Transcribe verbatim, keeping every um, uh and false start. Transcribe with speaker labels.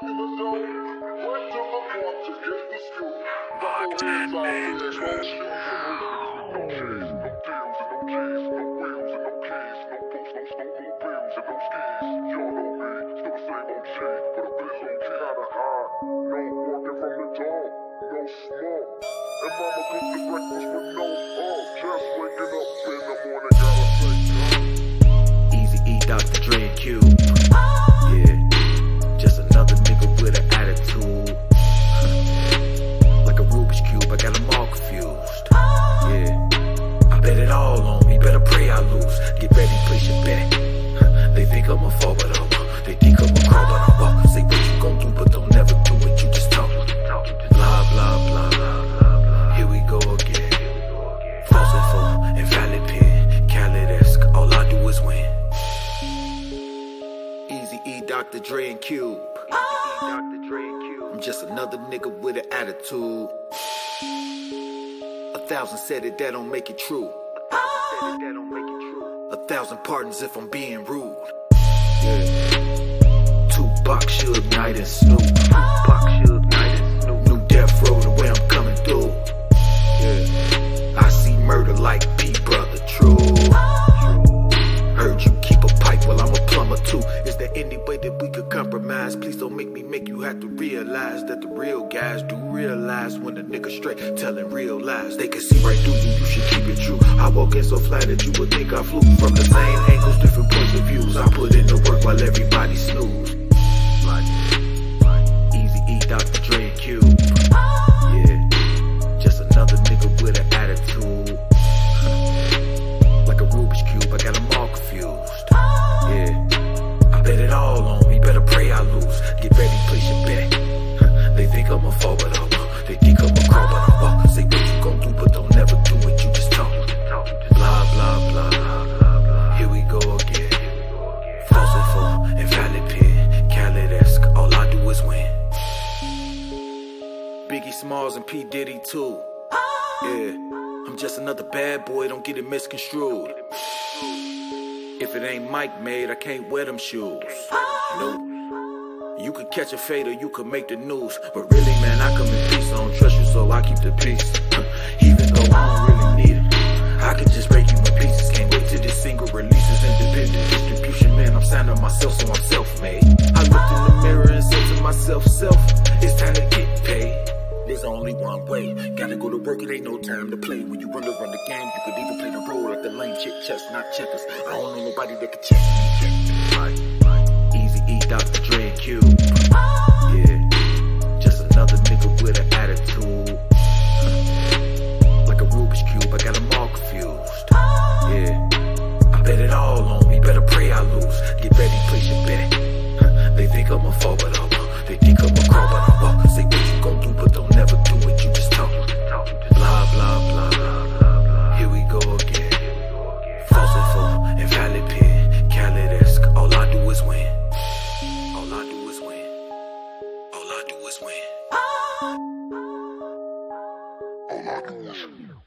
Speaker 1: Easy E, Doctor Dre, and Cube. Yeah, just another nigga with an attitude. Like a Rubik's Cube, I got them all confused. Yeah, I bet it all on me, better pray I lose. Get ready, place your bet. They think I'ma fall, but I won't. They think I'ma crawl, but I won't. Say what you gon' do, but don't never do it, you just talk. Blah, blah, blah, blah. Here we go again. Faucet full, invalid pen, Khaled-esque, all I do is win. Easy E, Doctor Dre, and Cube. I'm just another nigga with an attitude. A thousand said it, that don't make it true. A thousand pardons if I'm being rude. Yeah. Tupac, Suge Knight, and Snoop. Tupac, Suge Knight, and Snoop. New Death Row, the way I'm coming through. Yeah. I see murder like B, brother, true. Heard you keep a pipe, well I'm a plumber too. Is there any way that we could compromise? Please don't make me make you have to realize that the real guys do realize when a nigga straight telling real lies. They can see right through you, you should keep it true. I walk in so fly that you would think I flew. From the same angles, different points of views. I put in the work while everybody snooze. Easy E, Doctor Dre, and Cube. Yeah, just another nigga with an attitude. Like a Rubik's Cube, I got them all confused. Yeah, I bet it all on me, better pray I lose. Get ready, place your bet. They think I'ma fall, but I won't. They think I'ma crawl, but I won't. Say what you gon' do, but don't never do it, you just talk. Blah, blah, blah. Here we go again. Faucet full, invalid pen, Khaled-esque, all I do is win. Biggie Smalls and P. Diddy too. Yeah, I'm just another bad boy, don't get it misconstrued. If it ain't Mike made, I can't wear them shoes. Nope. You could catch a fade or you could make the news. But really, man, I come in peace. I don't trust you, so I keep the peace. Even though I don't really need it, I can just break you in pieces. Can't wait till this single releases. Independent distribution, man, I'm signing myself, so I'm self-made. I looked in the mirror and said to myself, self, it's time to get paid. There's only one way. Gotta go to work, it ain't no time to play. When you run to run the game, you could even play the role like the lame chick, chestnut checkers. I don't know nobody that can check me. Easy E, Doctor Dre, and Cube. Yeah, just another nigga with an attitude. Like a Rubik's Cube, I got them all confused. Yeah, I bet it all on me, better pray I lose. Get ready, place your bet. They think I'ma fall, but I won't. They think I'ma crawl, but I won't.